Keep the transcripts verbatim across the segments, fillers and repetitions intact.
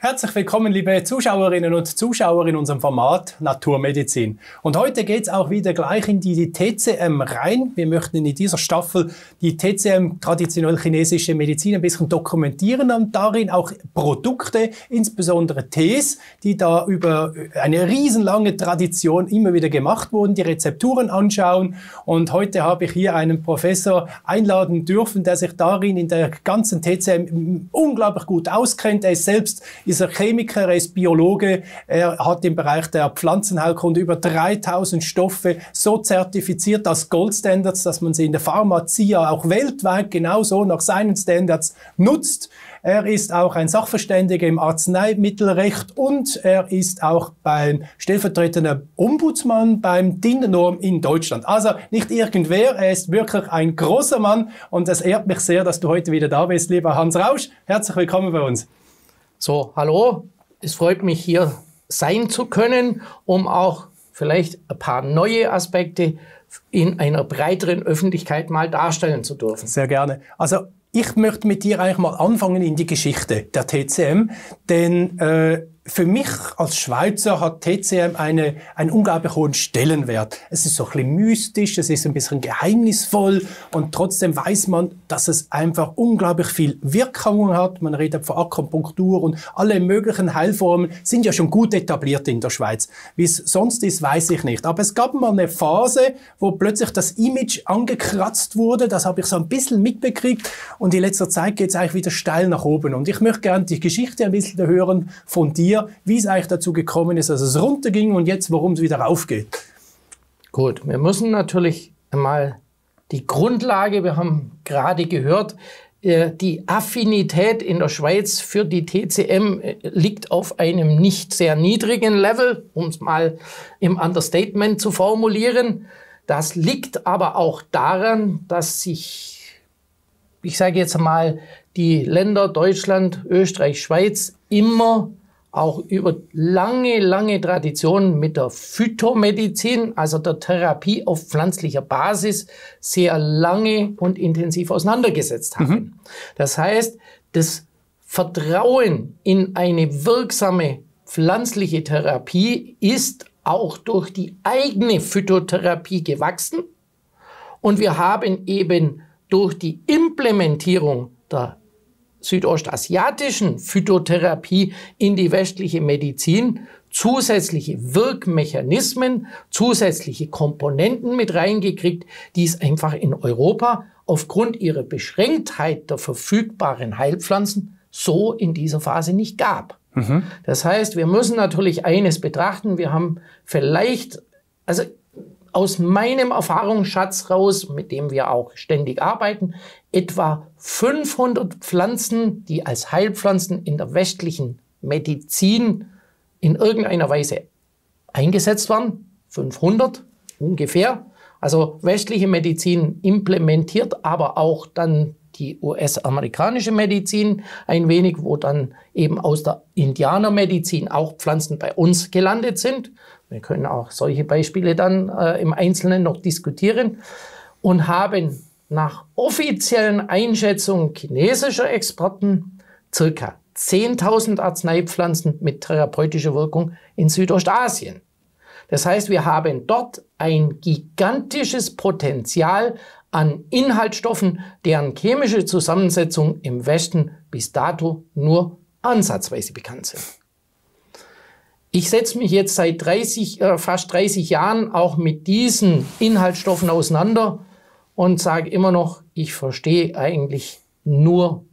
Herzlich willkommen, liebe Zuschauerinnen und Zuschauer in unserem Format Naturmedizin. Und heute geht es auch wieder gleich in die T C M rein. Wir möchten in dieser Staffel die T C M, traditionell chinesische Medizin, ein bisschen dokumentieren und darin auch Produkte, insbesondere Tees, die da über eine riesenlange Tradition immer wieder gemacht wurden, die Rezepturen anschauen. Und heute habe ich hier einen Professor einladen dürfen, der sich darin in der ganzen T C M unglaublich gut auskennt. Er ist selbst ist er Chemiker, er ist Biologe, er hat im Bereich der Pflanzenheilkunde über dreitausend Stoffe so zertifiziert als Goldstandards, dass man sie in der Pharmazie auch weltweit genauso nach seinen Standards nutzt. Er ist auch ein Sachverständiger im Arzneimittelrecht und er ist auch beim stellvertretender Ombudsmann beim D I N-Norm in Deutschland. Also nicht irgendwer, er ist wirklich ein großer Mann und es ehrt mich sehr, dass du heute wieder da bist, lieber Hans Rausch. Herzlich willkommen bei uns. So, hallo, es freut mich, hier sein zu können, um auch vielleicht ein paar neue Aspekte in einer breiteren Öffentlichkeit mal darstellen zu dürfen. Sehr gerne. Also ich möchte mit dir eigentlich mal anfangen in die Geschichte der T C M, denn äh, für mich als Schweizer hat T C M eine, einen unglaublich hohen Stellenwert. Es ist so ein bisschen mystisch, es ist ein bisschen geheimnisvoll und trotzdem weiß man, dass es einfach unglaublich viel Wirkung hat. Man redet von Akupunktur und alle möglichen Heilformen sind ja schon gut etabliert in der Schweiz. Wie es sonst ist, weiß ich nicht. Aber es gab mal eine Phase, wo plötzlich das Image angekratzt wurde. Das habe ich so ein bisschen mitbekriegt und in letzter Zeit geht es eigentlich wieder steil nach oben. Und ich möchte gerne die Geschichte ein bisschen hören von dir, wie es eigentlich dazu gekommen ist, dass es runterging und jetzt, warum es wieder raufgeht. Gut, wir müssen natürlich einmal die Grundlage, wir haben gerade gehört, die Affinität in der Schweiz für die T C M liegt auf einem nicht sehr niedrigen Level, um es mal im Understatement zu formulieren. Das liegt aber auch daran, dass sich, ich sage jetzt mal, die Länder Deutschland, Österreich, Schweiz immer auch über lange, lange Traditionen mit der Phytomedizin, also der Therapie auf pflanzlicher Basis, sehr lange und intensiv auseinandergesetzt haben. Mhm. Das heißt, das Vertrauen in eine wirksame pflanzliche Therapie ist auch durch die eigene Phytotherapie gewachsen. Und wir haben eben durch die Implementierung der südostasiatischen Phytotherapie in die westliche Medizin zusätzliche Wirkmechanismen, zusätzliche Komponenten mit reingekriegt, die es einfach in Europa aufgrund ihrer Beschränktheit der verfügbaren Heilpflanzen so in dieser Phase nicht gab. Mhm. Das heißt, wir müssen natürlich eines betrachten, wir haben vielleicht, also aus meinem Erfahrungsschatz raus, mit dem wir auch ständig arbeiten, etwa fünfhundert Pflanzen, die als Heilpflanzen in der westlichen Medizin in irgendeiner Weise eingesetzt waren. fünfhundert ungefähr. Also westliche Medizin implementiert aber auch dann die U S-amerikanische Medizin ein wenig, wo dann eben aus der Indianermedizin auch Pflanzen bei uns gelandet sind. Wir können auch solche Beispiele dann äh, im Einzelnen noch diskutieren und haben nach offiziellen Einschätzungen chinesischer Experten circa zehntausend Arzneipflanzen mit therapeutischer Wirkung in Südostasien. Das heißt, wir haben dort ein gigantisches Potenzial an Inhaltsstoffen, deren chemische Zusammensetzung im Westen bis dato nur ansatzweise bekannt sind. Ich setze mich jetzt seit dreißig, äh, fast dreißig Jahren auch mit diesen Inhaltsstoffen auseinander und sage immer noch, ich verstehe eigentlich nur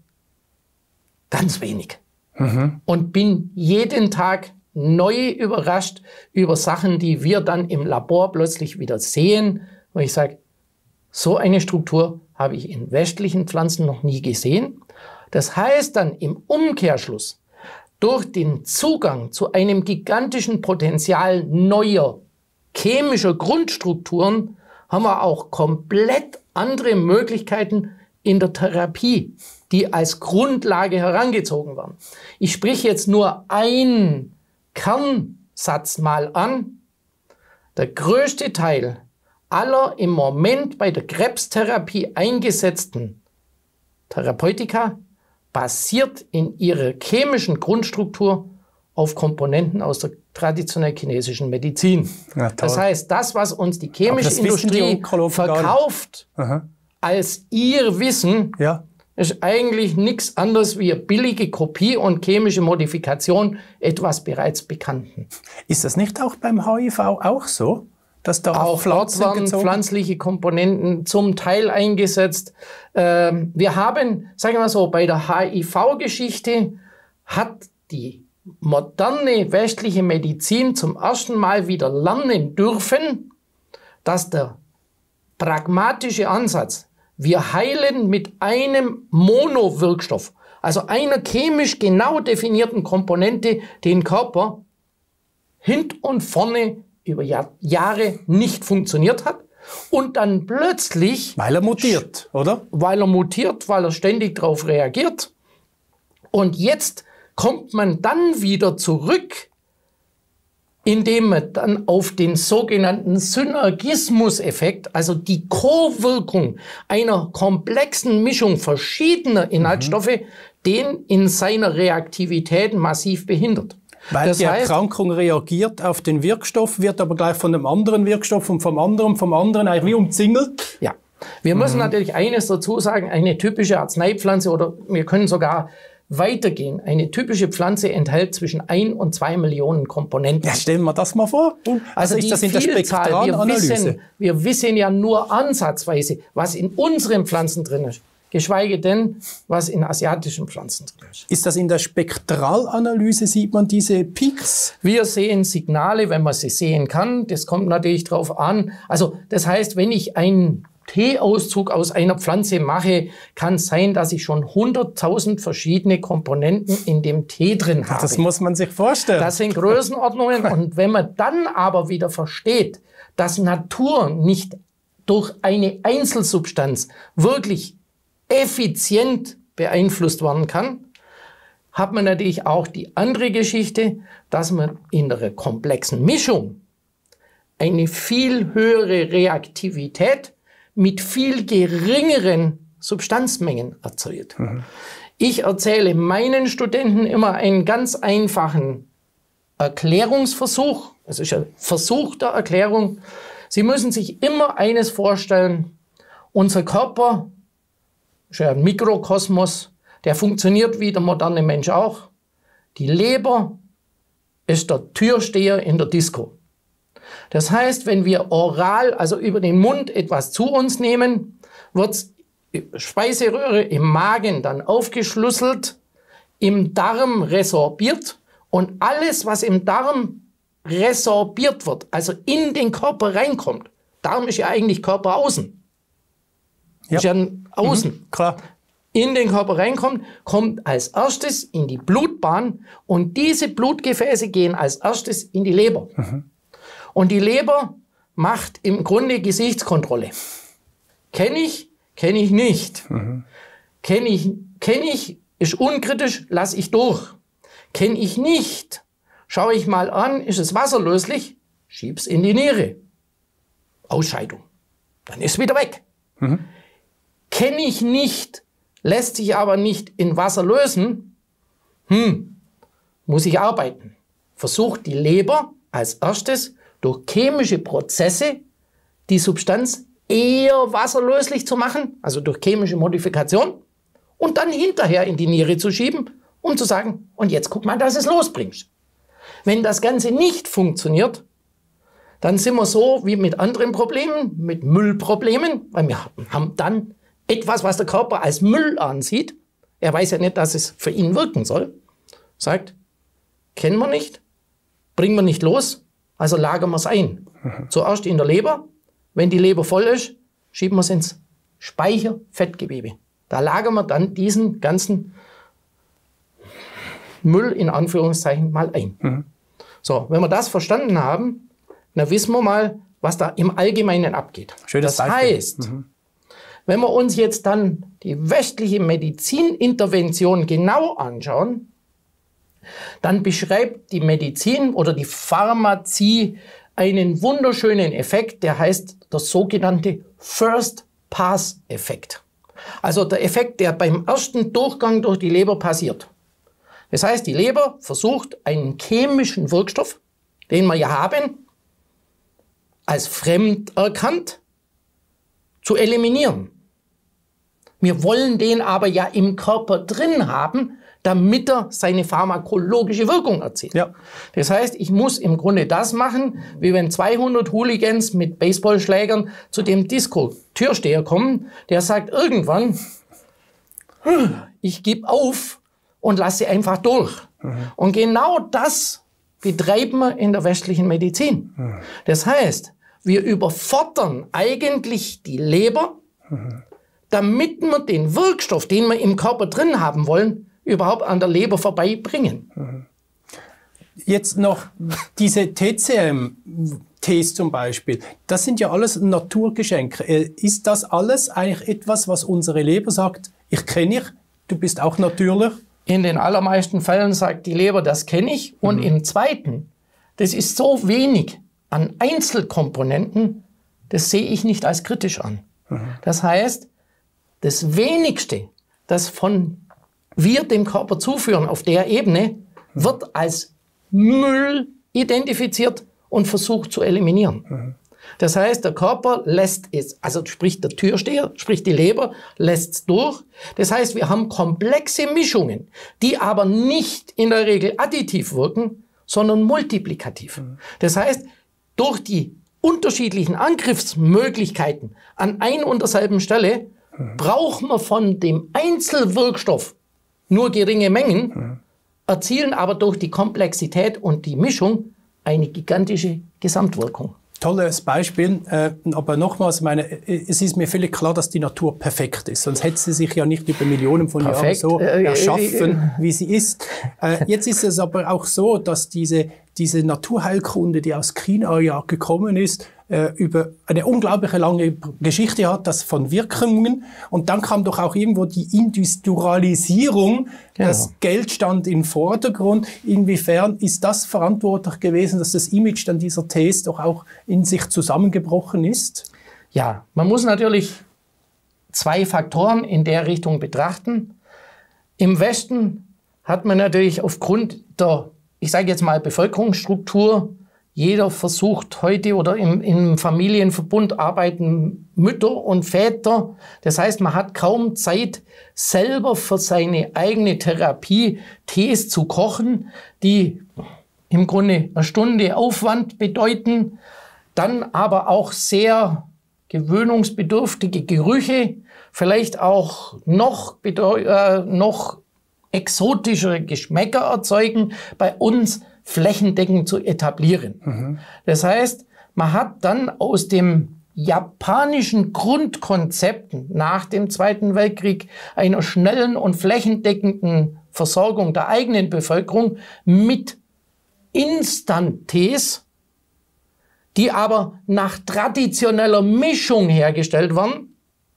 ganz wenig. Mhm. Und bin jeden Tag neu überrascht über Sachen, die wir dann im Labor plötzlich wieder sehen. Und ich sage, so eine Struktur habe ich in westlichen Pflanzen noch nie gesehen. Das heißt dann im Umkehrschluss, durch den Zugang zu einem gigantischen Potenzial neuer chemischer Grundstrukturen haben wir auch komplett andere Möglichkeiten in der Therapie, die als Grundlage herangezogen werden. Ich spreche jetzt nur einen Kernsatz mal an. Der größte Teil aller im Moment bei der Krebstherapie eingesetzten Therapeutika basiert in ihrer chemischen Grundstruktur auf Komponenten aus der traditionell chinesischen Medizin. Ja, das heißt, das, was uns die chemische das Industrie verkauft als ihr Wissen, ja. ist eigentlich nichts anderes wie eine billige Kopie und chemische Modifikation etwas bereits Bekannten. Ist das nicht auch beim H I V auch so? Dass da auch dort werden pflanzliche Komponenten zum Teil eingesetzt. Ähm, wir haben, sagen wir mal so, bei der H I V-Geschichte hat die moderne westliche Medizin zum ersten Mal wieder lernen dürfen, dass der pragmatische Ansatz, wir heilen mit einem Monowirkstoff, also einer chemisch genau definierten Komponente, den Körper hint und vorne über Jahr, Jahre nicht funktioniert hat und dann plötzlich... Weil er mutiert, oder? Weil er mutiert, weil er ständig darauf reagiert. Und jetzt kommt man dann wieder zurück, indem man dann auf den sogenannten Synergismus-Effekt, also die Co-Wirkung einer komplexen Mischung verschiedener Inhaltsstoffe, mhm. den in seiner Reaktivität massiv behindert. Weil das die heißt, Erkrankung reagiert auf den Wirkstoff, wird aber gleich von einem anderen Wirkstoff und vom anderen, vom anderen eigentlich wie umzingelt. Ja, wir müssen mhm. natürlich eines dazu sagen, eine typische Arzneipflanze oder wir können sogar weitergehen. Eine typische Pflanze enthält zwischen ein und zwei Millionen Komponenten. Ja, stellen wir das mal vor. Also, also ist die das in der Spektralanalyse? Wir wissen, wir wissen ja nur ansatzweise, was in unseren Pflanzen drin ist. Geschweige denn, was in asiatischen Pflanzen drin ist. Ist das in der Spektralanalyse, sieht man diese Peaks? Wir sehen Signale, wenn man sie sehen kann. Das kommt natürlich drauf an. Also das heißt, wenn ich einen Teeauszug aus einer Pflanze mache, kann es sein, dass ich schon hunderttausend verschiedene Komponenten in dem Tee drin habe. Das muss man sich vorstellen. Das sind Größenordnungen. Und wenn man dann aber wieder versteht, dass Natur nicht durch eine Einzelsubstanz wirklich effizient beeinflusst werden kann, hat man natürlich auch die andere Geschichte, dass man in der komplexen Mischung eine viel höhere Reaktivität mit viel geringeren Substanzmengen erzeugt. Mhm. Ich erzähle meinen Studenten immer einen ganz einfachen Erklärungsversuch. Es ist ein Versuch der Erklärung. Sie müssen sich immer eines vorstellen. Unser Körper ist ja ein Mikrokosmos, der funktioniert wie der moderne Mensch auch. Die Leber ist der Türsteher in der Disco. Das heißt, wenn wir oral, also über den Mund etwas zu uns nehmen, wird Speiseröhre im Magen dann aufgeschlüsselt, im Darm resorbiert und alles, was im Darm resorbiert wird, also in den Körper reinkommt. Darm ist ja eigentlich Körper außen. Ja. Ist ja außen. Mhm, klar. In den Körper reinkommt, kommt als erstes in die Blutbahn und diese Blutgefäße gehen als erstes in die Leber. Mhm. Und die Leber macht im Grunde Gesichtskontrolle. Kenne ich, kenne ich nicht. Mhm. Kenne ich, kenne ich, ist unkritisch, lasse ich durch. Kenne ich nicht, schaue ich mal an, ist es wasserlöslich, schieb's in die Niere. Ausscheidung. Dann ist es wieder weg. Mhm. Kenne ich nicht, lässt sich aber nicht in Wasser lösen, hm, muss ich arbeiten. Versucht die Leber als erstes durch chemische Prozesse die Substanz eher wasserlöslich zu machen, also durch chemische Modifikation, und dann hinterher in die Niere zu schieben, um zu sagen, und jetzt guck mal, dass es losbringst. Wenn das Ganze nicht funktioniert, dann sind wir so wie mit anderen Problemen, mit Müllproblemen, weil wir haben dann etwas, was der Körper als Müll ansieht. Er weiß ja nicht, dass es für ihn wirken soll. Sagt, kennen wir nicht, bringen wir nicht los, also lagern wir es ein. Mhm. Zuerst in der Leber. Wenn die Leber voll ist, schieben wir es ins Speicherfettgewebe. Da lagern wir dann diesen ganzen Müll in Anführungszeichen mal ein. Mhm. So, wenn wir das verstanden haben, dann wissen wir mal, was da im Allgemeinen abgeht. Schönes das Beispiel. heißt, mhm. wenn wir uns jetzt dann die westliche Medizinintervention genau anschauen, dann beschreibt die Medizin oder die Pharmazie einen wunderschönen Effekt, der heißt der sogenannte First-Pass-Effekt. Also der Effekt, der beim ersten Durchgang durch die Leber passiert. Das heißt, die Leber versucht, einen chemischen Wirkstoff, den wir ja haben, als fremd erkannt, zu eliminieren. Wir wollen den aber ja im Körper drin haben, damit er seine pharmakologische Wirkung erzielt. Ja. Das heißt, ich muss im Grunde das machen, wie wenn zweihundert Hooligans mit Baseballschlägern zu dem Disco-Türsteher kommen, der sagt irgendwann, ich gebe auf und lasse einfach durch. Mhm. Und genau das betreiben wir in der westlichen Medizin. Mhm. Das heißt, wir überfordern eigentlich die Leber, mhm. damit wir den Wirkstoff, den wir im Körper drin haben wollen, überhaupt an der Leber vorbeibringen. Jetzt noch diese T C M-Tees zum Beispiel. Das sind ja alles Naturgeschenke. Ist das alles eigentlich etwas, was unsere Leber sagt, ich kenne dich, du bist auch natürlich? In den allermeisten Fällen sagt die Leber, das kenne ich. Und mhm. im Zweiten, das ist so wenig an Einzelkomponenten, das sehe ich nicht als kritisch an. Mhm. Das heißt, das Wenigste, das von wir dem Körper zuführen auf der Ebene, wird als Müll identifiziert und versucht zu eliminieren. Mhm. Das heißt, der Körper lässt es, also sprich der Türsteher, sprich die Leber, lässt es durch. Das heißt, wir haben komplexe Mischungen, die aber nicht in der Regel additiv wirken, sondern multiplikativ. Mhm. Das heißt, durch die unterschiedlichen Angriffsmöglichkeiten an ein und derselben Stelle mhm. brauchen wir von dem Einzelwirkstoff nur geringe Mengen, mhm. erzielen aber durch die Komplexität und die Mischung eine gigantische Gesamtwirkung. Tolles Beispiel, äh, aber nochmals, meine, es ist mir völlig klar, dass die Natur perfekt ist, sonst hätte sie sich ja nicht über Millionen von Perfekt. Jahren so erschaffen, wie sie ist. Äh, jetzt ist es aber auch so, dass diese, diese Naturheilkunde, die aus China ja gekommen ist, äh, über eine unglaubliche lange Geschichte hat, das von Wirkungen. Und dann kam doch auch irgendwo die Industrialisierung, genau. Das Geld stand im Vordergrund. Inwiefern ist das verantwortlich gewesen, dass das Image dann dieser Tees doch auch in sich zusammengebrochen ist? Ja, man muss natürlich zwei Faktoren in der Richtung betrachten. Im Westen hat man natürlich aufgrund der, ich sage jetzt mal, Bevölkerungsstruktur, jeder versucht heute oder im, im Familienverbund arbeiten Mütter und Väter. Das heißt, man hat kaum Zeit, selber für seine eigene Therapie Tees zu kochen, die im Grunde eine Stunde Aufwand bedeuten, dann aber auch sehr gewöhnungsbedürftige Gerüche, vielleicht auch noch, äh, noch exotischere Geschmäcker erzeugen, bei uns flächendeckend zu etablieren. Mhm. Das heißt, man hat dann aus dem japanischen Grundkonzepten nach dem Zweiten Weltkrieg einer schnellen und flächendeckenden Versorgung der eigenen Bevölkerung mit Instant-Tees, die aber nach traditioneller Mischung hergestellt werden,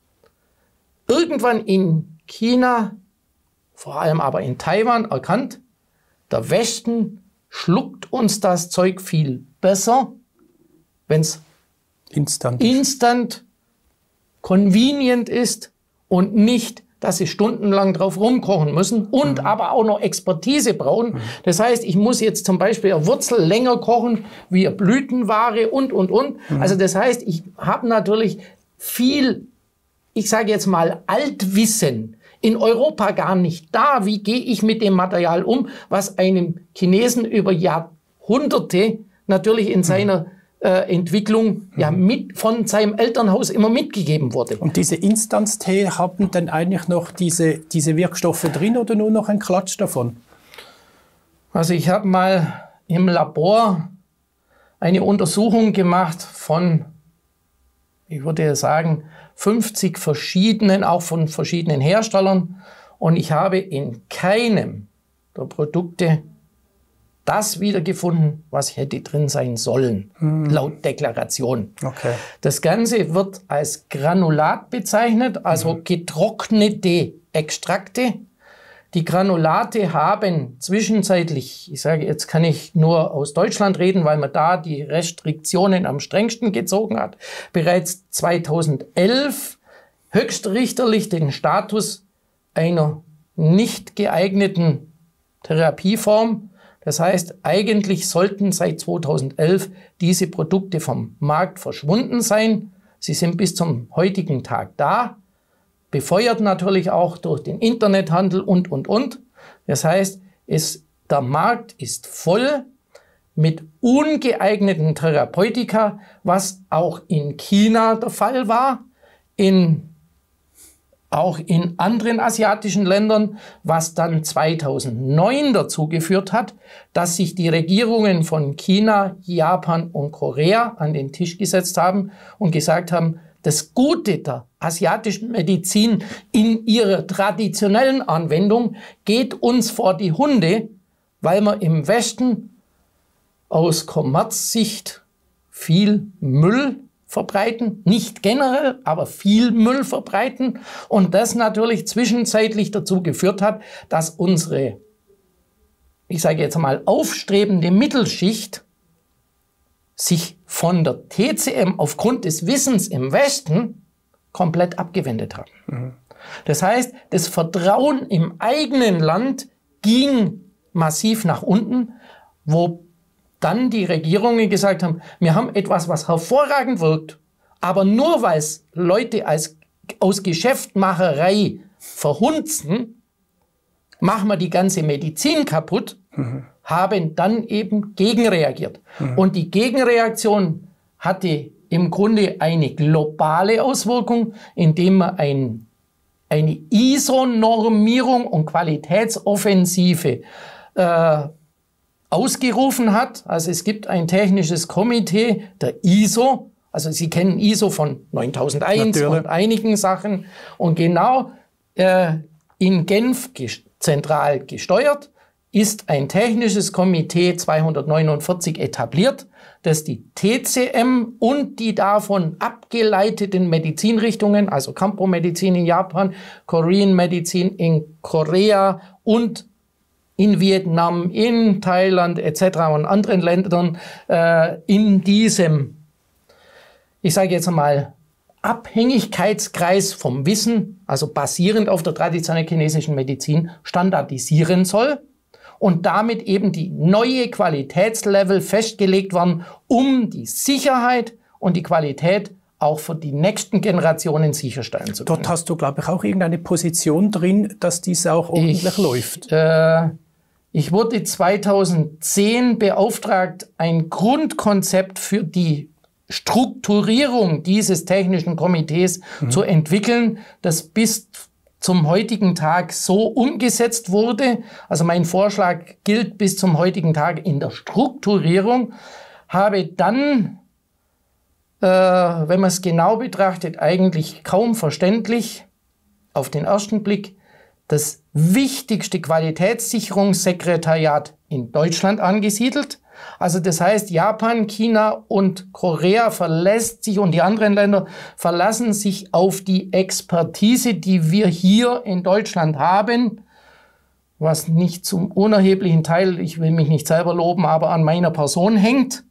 irgendwann in China, vor allem aber in Taiwan erkannt, der Westen schluckt uns das Zeug viel besser, wenn es instant. instant convenient ist und nicht, dass sie stundenlang drauf rumkochen müssen und mhm. aber auch noch Expertise brauchen. Mhm. Das heißt, ich muss jetzt zum Beispiel eine Wurzel länger kochen, wie eine Blütenware und, und, und. Mhm. Also das heißt, ich habe natürlich viel, ich sage jetzt mal, Altwissen in Europa gar nicht da. Wie gehe ich mit dem Material um, was einem Chinesen über Jahrhunderte natürlich in seiner äh, Entwicklung mhm. ja mit von seinem Elternhaus immer mitgegeben wurde. Und diese Instanztee haben dann eigentlich noch diese, diese Wirkstoffe drin oder nur noch ein Klatsch davon? Also ich habe mal im Labor eine Untersuchung gemacht von, ich würde sagen, fünfzig verschiedenen, auch von verschiedenen Herstellern. Und ich habe in keinem der Produkte das wiedergefunden, was hätte drin sein sollen, hm. laut Deklaration. Okay. Das Ganze wird als Granulat bezeichnet, also hm. getrocknete Extrakte. Die Granulate haben zwischenzeitlich, ich sage, jetzt kann ich nur aus Deutschland reden, weil man da die Restriktionen am strengsten gezogen hat, bereits zweitausendelf höchstrichterlich den Status einer nicht geeigneten Therapieform. Das heißt, eigentlich sollten seit zweitausendelf diese Produkte vom Markt verschwunden sein. Sie sind bis zum heutigen Tag da, befeuert natürlich auch durch den Internethandel und, und, und. Das heißt, es, der Markt ist voll mit ungeeigneten Therapeutika, was auch in China der Fall war, in, auch in anderen asiatischen Ländern, was dann zweitausendneun dazu geführt hat, dass sich die Regierungen von China, Japan und Korea an den Tisch gesetzt haben und gesagt haben, das Gute der asiatischen Medizin in ihrer traditionellen Anwendung geht uns vor die Hunde, weil wir im Westen aus Kommerzsicht viel Müll verbreiten, nicht generell, aber viel Müll verbreiten und das natürlich zwischenzeitlich dazu geführt hat, dass unsere, ich sage jetzt mal, aufstrebende Mittelschicht sich von der T C M aufgrund des Wissens im Westen komplett abgewendet hat. Mhm. Das heißt, das Vertrauen im eigenen Land ging massiv nach unten, wo dann die Regierungen gesagt haben, wir haben etwas, was hervorragend wirkt, aber nur weil es Leute als, aus Geschäftmacherei verhunzen, machen wir die ganze Medizin kaputt, mhm. haben dann eben gegenreagiert. Mhm. Und die Gegenreaktion hatte im Grunde eine globale Auswirkung, indem man ein, eine I S O-Normierung und Qualitätsoffensive äh, ausgerufen hat. Also es gibt ein technisches Komitee, der I S O, also Sie kennen I S O von neuntausendeins Natürlich. Und einigen Sachen und genau äh, in Genf ges- zentral gesteuert ist ein technisches Komitee zweihundertneunundvierzig etabliert, das die T C M und die davon abgeleiteten Medizinrichtungen, also Campo-Medizin in Japan, Korean-Medizin in Korea und in Vietnam, in Thailand et cetera und anderen Ländern äh, in diesem, ich sage jetzt mal, Abhängigkeitskreis vom Wissen, also basierend auf der traditionellen chinesischen Medizin, standardisieren soll und damit eben die neue Qualitätslevel festgelegt werden, um die Sicherheit und die Qualität auch für die nächsten Generationen sicherstellen zu können. Dort hast du, glaube ich, auch irgendeine Position drin, dass dies auch ordentlich ich, läuft. Äh, ich wurde zweitausendzehn beauftragt, ein Grundkonzept für die Strukturierung dieses technischen Komitees mhm. zu entwickeln, das bis zum heutigen Tag so umgesetzt wurde. Also mein Vorschlag gilt bis zum heutigen Tag in der Strukturierung. Habe dann, äh, wenn man es genau betrachtet, eigentlich kaum verständlich auf den ersten Blick das wichtigste Qualitätssicherungssekretariat in Deutschland angesiedelt. Also das heißt, Japan, China und Korea verlässt sich und die anderen Länder verlassen sich auf die Expertise, die wir hier in Deutschland haben, was nicht zum unerheblichen Teil, ich will mich nicht selber loben, aber an meiner Person hängt,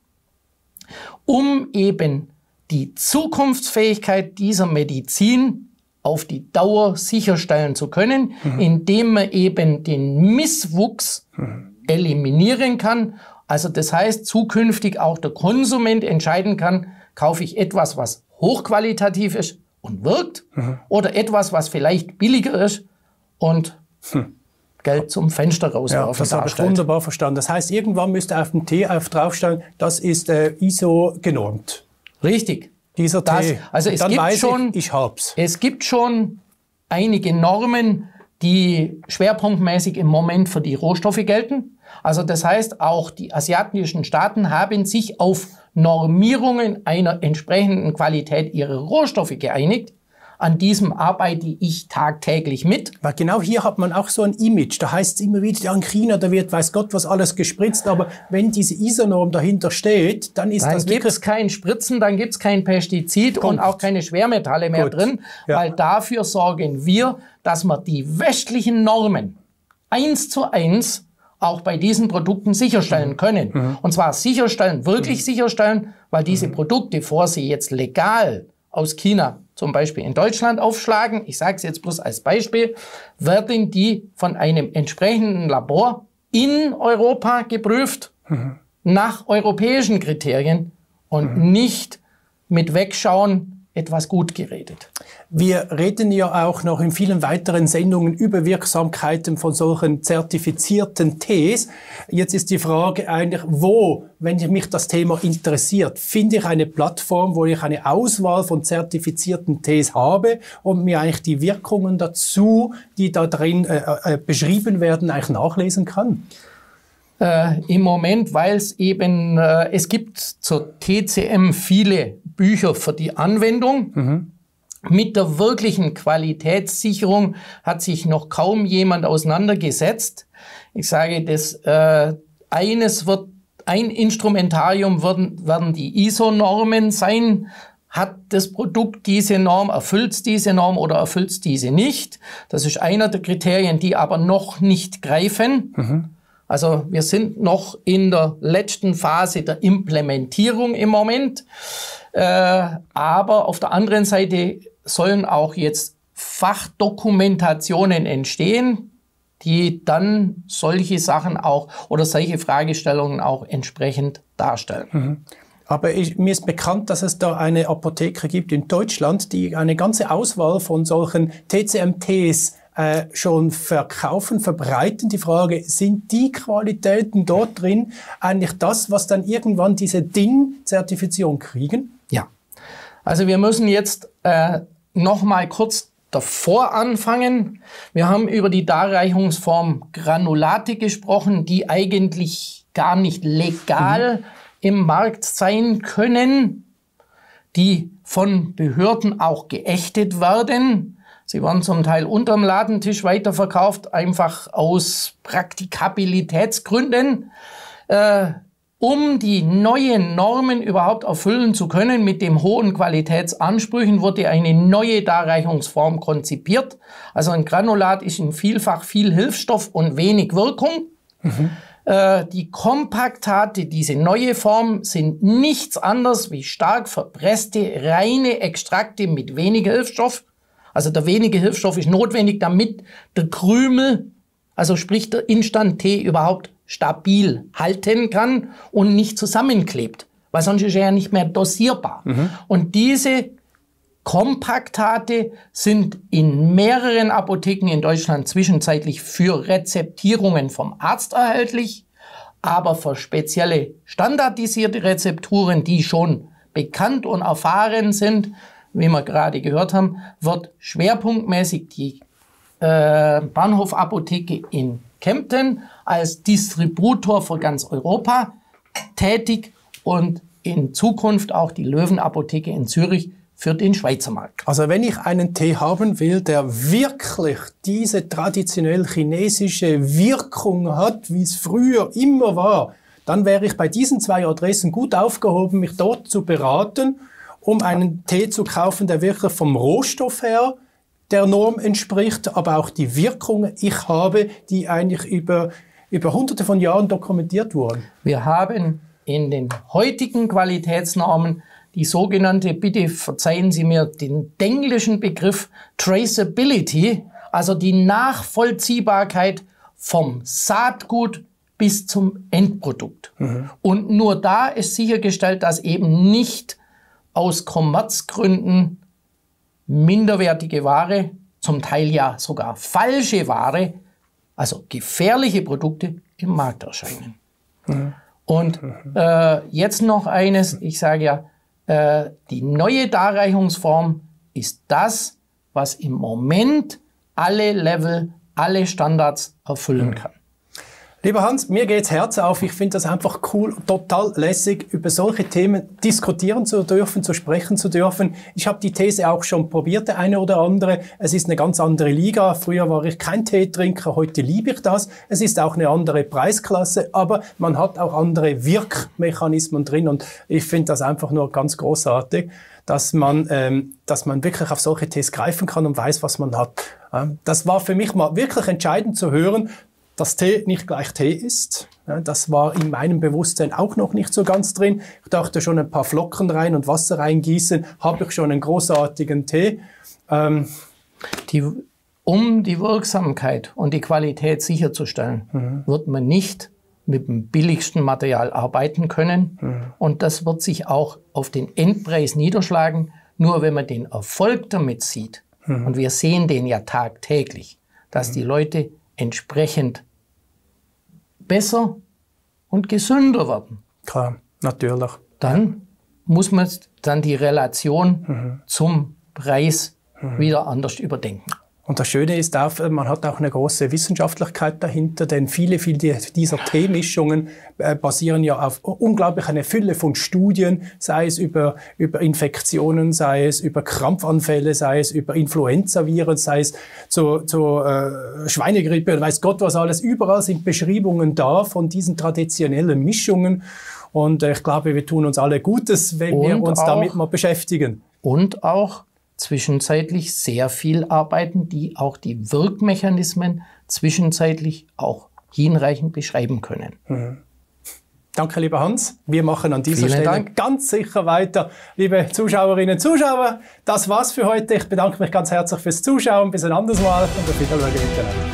um eben die Zukunftsfähigkeit dieser Medizin auf die Dauer sicherstellen zu können, mhm. indem man eben den Misswuchs mhm. eliminieren kann. Also das heißt, zukünftig auch der Konsument entscheiden kann, kaufe ich etwas, was hochqualitativ ist und wirkt, mhm. oder etwas, was vielleicht billiger ist und hm. Geld zum Fenster rauswerfen. Ja, das habe ich wunderbar verstanden. Das heißt, irgendwann müsste auf dem Tee auf draufstehen, das ist äh, I S O genormt. Richtig. Dieser das, Tee. Also es dann gibt weiß schon, ich, ich hab's. Es gibt schon einige Normen, die schwerpunktmäßig im Moment für die Rohstoffe gelten. Also das heißt, auch die asiatischen Staaten haben sich auf Normierungen einer entsprechenden Qualität ihrer Rohstoffe geeinigt. An diesem arbeite ich tagtäglich mit. Weil genau hier hat man auch so ein Image. Da heißt es immer wieder, ja, in China, da wird weiß Gott was alles gespritzt. Aber wenn diese I S O-Norm dahinter steht, dann ist dann das wirklich... Dann gibt es kein Spritzen, dann gibt es kein Pestizid Punkt. Und auch keine Schwermetalle mehr Gut. drin. Ja. Weil dafür sorgen wir, dass wir die westlichen Normen eins zu eins auch bei diesen Produkten sicherstellen können. Mhm. Und zwar sicherstellen, wirklich mhm. sicherstellen, weil diese mhm. Produkte, bevor sie jetzt legal aus China zum Beispiel in Deutschland aufschlagen, ich sage es jetzt bloß als Beispiel, werden die von einem entsprechenden Labor in Europa geprüft, mhm. nach europäischen Kriterien und mhm. nicht mit Wegschauen etwas gut geredet. Wir reden ja auch noch in vielen weiteren Sendungen über Wirksamkeiten von solchen zertifizierten Tees. Jetzt ist die Frage eigentlich, wo, wenn mich das Thema interessiert, finde ich eine Plattform, wo ich eine Auswahl von zertifizierten Tees habe und mir eigentlich die Wirkungen dazu, die da drin äh, äh, beschrieben werden, eigentlich nachlesen kann? Äh, Im Moment, weil es eben, äh, es gibt zur T C M viele Bücher für die Anwendung. Mhm. Mit der wirklichen Qualitätssicherung hat sich noch kaum jemand auseinandergesetzt. Ich sage, das äh, eines wird, ein Instrumentarium werden, werden die I S O-Normen sein. Hat das Produkt diese Norm, erfüllt es diese Norm oder erfüllt es diese nicht? Das ist einer der Kriterien, die aber noch nicht greifen. Mhm. Also wir sind noch in der letzten Phase der Implementierung im Moment. Äh, aber auf der anderen Seite sollen auch jetzt Fachdokumentationen entstehen, die dann solche Sachen auch oder solche Fragestellungen auch entsprechend darstellen. Mhm. Aber ich, mir ist bekannt, dass es da eine Apotheke gibt in Deutschland, die eine ganze Auswahl von solchen T C M-Tees äh, schon verkaufen, verbreiten. Die Frage, sind die Qualitäten dort drin eigentlich das, was dann irgendwann diese D I N-Zertifizierung kriegen? Ja, also wir müssen jetzt äh, noch mal kurz davor anfangen. Wir haben über die Darreichungsform Granulate gesprochen, die eigentlich gar nicht legal mhm. im Markt sein können, die von Behörden auch geächtet werden. Sie werden zum Teil unterm Ladentisch weiterverkauft, einfach aus Praktikabilitätsgründen. Äh, um die neuen Normen überhaupt erfüllen zu können, mit den hohen Qualitätsansprüchen, wurde eine neue Darreichungsform konzipiert. Also ein Granulat ist in Vielfach viel Hilfsstoff und wenig Wirkung. Mhm. Äh, die Kompaktate, diese neue Form, sind nichts anderes wie stark verpresste, reine Extrakte mit weniger Hilfsstoff. Also der wenige Hilfsstoff ist notwendig, damit der Krümel, also sprich der Instant-Tee, überhaupt stabil halten kann und nicht zusammenklebt, weil sonst ist er ja nicht mehr dosierbar. Mhm. Und diese Kompaktate sind in mehreren Apotheken in Deutschland zwischenzeitlich für Rezeptierungen vom Arzt erhältlich, aber für spezielle standardisierte Rezepturen, die schon bekannt und erfahren sind, wie wir gerade gehört haben, wird schwerpunktmäßig die äh, Bahnhofapotheke in Kempten als Distributor für ganz Europa tätig und in Zukunft auch die Löwenapotheke in Zürich für den Schweizer Markt. Also wenn ich einen Tee haben will, der wirklich diese traditionell chinesische Wirkung hat, wie es früher immer war, dann wäre ich bei diesen zwei Adressen gut aufgehoben, mich dort zu beraten, um einen Tee zu kaufen, der wirklich vom Rohstoff her der Norm entspricht, aber auch die Wirkung ich habe, die eigentlich über, über hunderte von Jahren dokumentiert wurden. Wir haben in den heutigen Qualitätsnormen die sogenannte, bitte verzeihen Sie mir den englischen Begriff Traceability, also die Nachvollziehbarkeit vom Saatgut bis zum Endprodukt. Mhm. Und nur da ist sichergestellt, dass eben nicht aus Kommerzgründen minderwertige Ware, zum Teil ja sogar falsche Ware, also gefährliche Produkte im Markt erscheinen. Mhm. Und äh, jetzt noch eines, ich sage ja, äh, die neue Darreichungsform ist das, was im Moment alle Level, alle Standards erfüllen mhm. kann. Lieber Hans, mir geht's Herz auf. Ich finde das einfach cool, total lässig, über solche Themen diskutieren zu dürfen, zu sprechen zu dürfen. Ich habe die These auch schon probiert, der eine oder andere. Es ist eine ganz andere Liga. Früher war ich kein Teetrinker, heute liebe ich das. Es ist auch eine andere Preisklasse, aber man hat auch andere Wirkmechanismen drin und ich finde das einfach nur ganz großartig, dass man, ähm, dass man wirklich auf solche Tees greifen kann und weiß, was man hat. Ähm, das war für mich mal wirklich entscheidend zu hören. dass Tee nicht gleich Tee ist. Ja, das war in meinem Bewusstsein auch noch nicht so ganz drin. Ich dachte schon ein paar Flocken rein und Wasser reingießen, habe ich schon einen großartigen Tee. Ähm, die, um die Wirksamkeit und die Qualität sicherzustellen, mhm. wird man nicht mit dem billigsten Material arbeiten können. Mhm. Und das wird sich auch auf den Endpreis niederschlagen. Nur wenn man den Erfolg damit sieht, mhm. und wir sehen den ja tagtäglich, dass mhm. die Leute entsprechend besser und gesünder werden. Klar, natürlich. Dann muss man dann die Relation mhm. zum Preis mhm. wieder anders überdenken. Und das Schöne ist auch, man hat auch eine große Wissenschaftlichkeit dahinter, denn viele, viele dieser Teemischungen äh, basieren ja auf unglaublich eine Fülle von Studien, sei es über, über Infektionen, sei es über Krampfanfälle, sei es über Influenzaviren, sei es zur zu, äh, Schweinegrippe, weiß Gott was alles. Überall sind Beschreibungen da von diesen traditionellen Mischungen. Und äh, ich glaube, wir tun uns alle Gutes, wenn und wir uns auch, damit mal beschäftigen. Und auch zwischenzeitlich sehr viel arbeiten, die auch die Wirkmechanismen zwischenzeitlich auch hinreichend beschreiben können. Mhm. Danke, lieber Hans. Wir machen an dieser Vielen Stelle Dank. ganz sicher weiter. Liebe Zuschauerinnen und Zuschauer, das war's für heute. Ich bedanke mich ganz herzlich fürs Zuschauen. Bis ein anderes Mal und auf Wiedersehen miteinander.